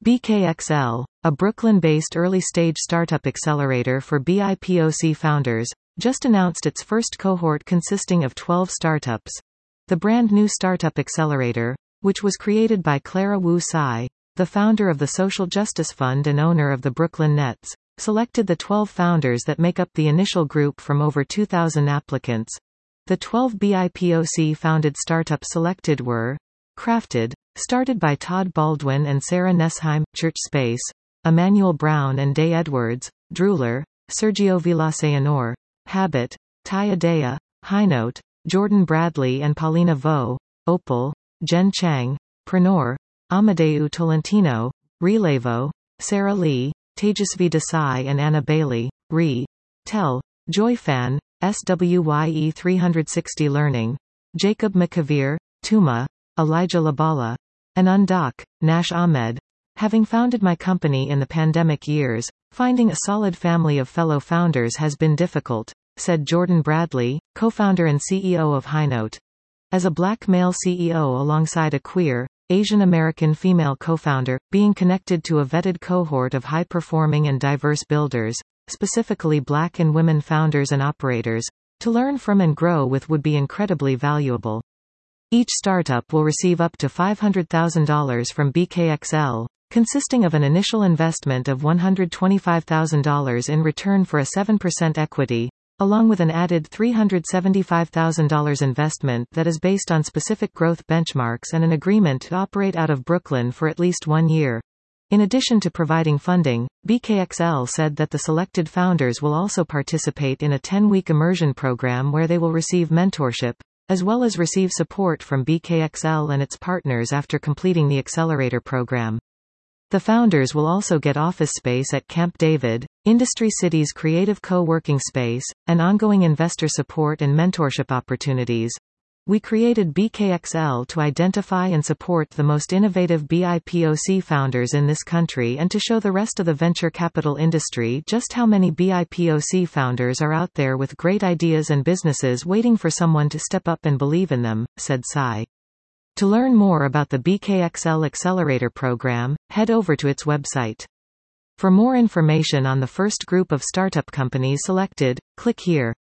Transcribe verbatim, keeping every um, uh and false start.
B K X L, a Brooklyn-based early-stage startup accelerator for B I P O C founders, just announced its first cohort consisting of twelve startups. The brand new Startup Accelerator, which was created by Clara Wu Tsai, the founder of the Social Justice Fund and owner of the Brooklyn Nets, selected the twelve founders that make up the initial group from over two thousand applicants. The twelve B I P O C-founded startups selected were Crafted, started by Todd Baldwin and Sarah Nesheim; Church Space, Emmanuel Brown and Day Edwards; Drooler, Sergio Villaseñor; Habit, Taya Dea; Highnote, Jordan Bradley and Paulina Vo; Opal, Jen Chang; Preneur, Amadeu Tolentino; Relevo, Sarah Lee; Tejasvi Desai and Anna Bailey; Re. Tel, Joyfan, S W Y E three sixty Learning; Jacob McAveer, Tuma, Elijah Labala, and Undock, Nash Ahmed. Having founded my company in the pandemic years, finding a solid family of fellow founders has been difficult, said Jordan Bradley, co-founder and C E O of Highnote. As a black male C E O alongside a queer, Asian American female co-founder, being connected to a vetted cohort of high-performing and diverse builders, specifically black and women founders and operators, to learn from and grow with would be incredibly valuable. Each startup will receive up to five hundred thousand dollars from B K X L, consisting of an initial investment of one hundred twenty-five thousand dollars in return for a seven percent equity, along with an added three hundred seventy-five thousand dollars investment that is based on specific growth benchmarks and an agreement to operate out of Brooklyn for at least one year. In addition to providing funding, B K X L said that the selected founders will also participate in a ten-week immersion program where they will receive mentorship, as well as receive support from B K X L and its partners after completing the accelerator program. The founders will also get office space at Camp David, Industry City's creative co-working space, and ongoing investor support and mentorship opportunities. We created B K X L to identify and support the most innovative B I P O C founders in this country and to show the rest of the venture capital industry just how many B I P O C founders are out there with great ideas and businesses waiting for someone to step up and believe in them, said Tsai. To learn more about the B K X L Accelerator program, head over to its website. For more information on the first group of startup companies selected, click here.